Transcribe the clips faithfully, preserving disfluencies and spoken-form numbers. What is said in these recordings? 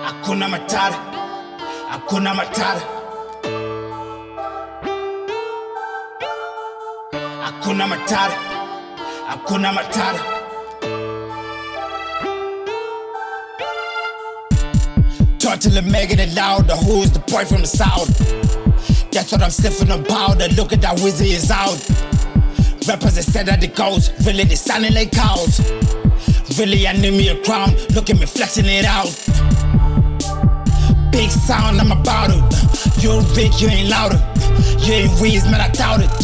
Hakuna Matata, Hakuna Matata, Hakuna Matata, Hakuna Matata. Talk till they making it louder. Who's the boy from the south? That's what I'm sniffing about. The look at that wizard is out. Rappers that said that it goes, really they sounding like cows. Really I need me a crown, look at me flexing it out. Big sound, I'm about it. You ain't big, you ain't louder. You ain't Weez, man, I doubt it.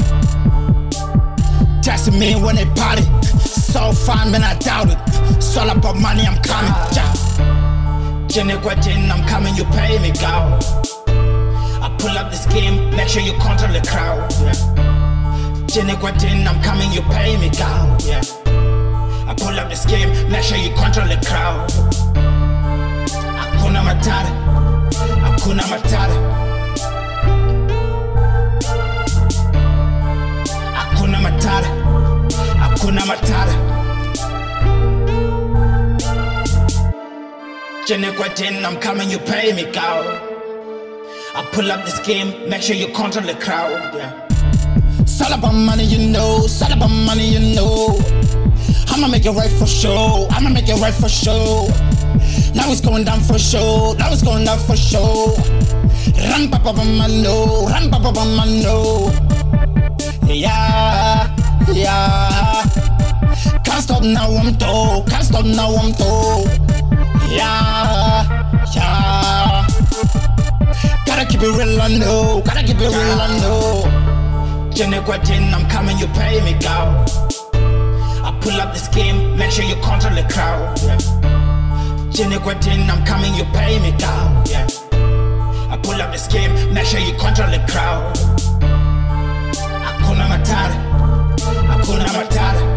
Testing me when they party. So fine, man, I doubt it. It's all about money, I'm coming. Jenny Guadin, I'm coming, you pay me, go. I pull up this game, make sure you control the crowd. Yeah. Jenny Guadin, I'm coming, you pay me, go. Yeah. I pull up this game, make sure you control the crowd. Hakuna Matata, Hakuna Matata, Hakuna Matata, Hakuna Matata. Jenny Guadin, I'm coming, you pay me, go. I pull up this game, make sure you control the crowd. Yeah. It's all about money, you know. It's all about money, you know. I'ma make it right for sure. I'ma make it right for sure. Now it's going down for sure. Now it's going down for sure. Ram pa pa pa mano, ram pa pa pa mano. Yeah, yeah. Can't stop now, I'm told. Can't stop now, I'm told. Yeah, yeah. Gotta keep it real, I know. Gotta keep it real, I know. Jenny Guadin, I'm coming, you pay me, go. I pull up this game, make sure you control the crowd. Yeah. Jenny Guadin, I'm coming, you pay me, go. Yeah. I pull up this game, make sure you control the crowd. Hakuna Matata, Hakuna Matata.